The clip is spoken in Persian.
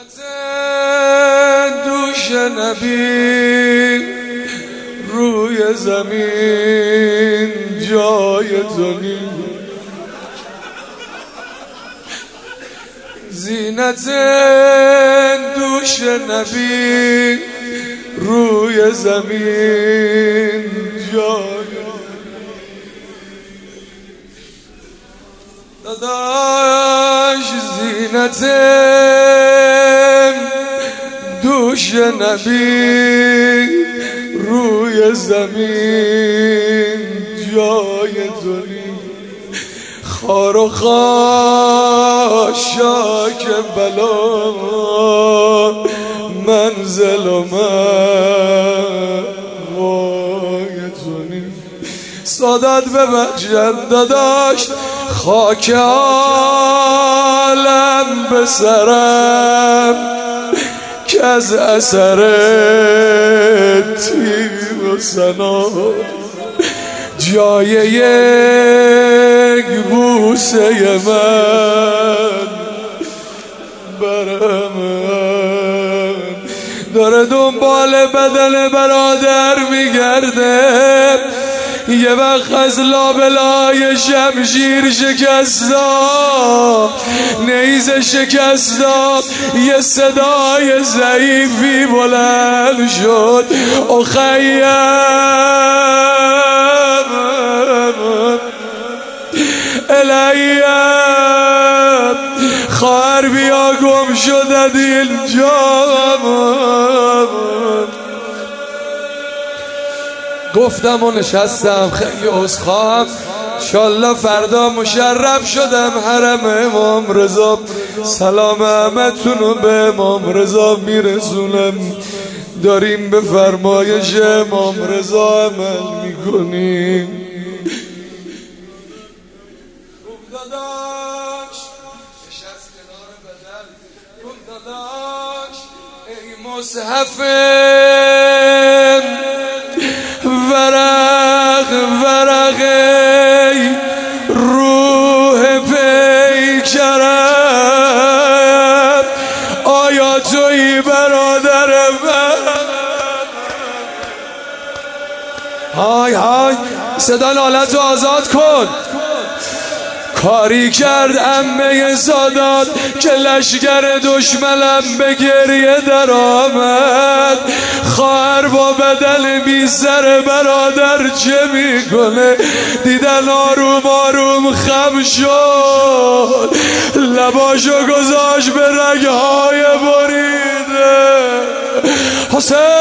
دوش نبی روی زمین جای تو نیست. زینت دوش نبی روی زمین جای داداش. زینت دوش نبی روی زمین جای تو نیست. خار و خاشاک بلا منزل و وای تو نیست. سادات ببخشن داداش خاک عالم به سرم که از اثر تیر و سنا جای یک بوسه من برم داره دنبال بدن برادر میگرده. یه وقت از لابلای شمشیر شکستا نیزه شکستا یه صدای ضعیفی بلند شد اخیم الیم خواهر بیا گم شدد اینجا. گفتم و نشستم خیلی عذرخواهم. انشالله فردا مشرف شدم حرم امام رضا. سلام همتونو به امام رضا میرسونم. داریم به فرمایش امام رضا عمل میکنیم. ای مصحف ورق ورق روح پیکرم آیا تویی برادر من؟ های های صدا نالتو آزاد کن. کاری کرد عمه سادات که لشگر دشمنم به گریه در آمد. خواهر با بدل بی سر برادر چه میکنه؟ دیدن آروم آروم خم شد لباشو گذاشت به رگهای بریده. حسین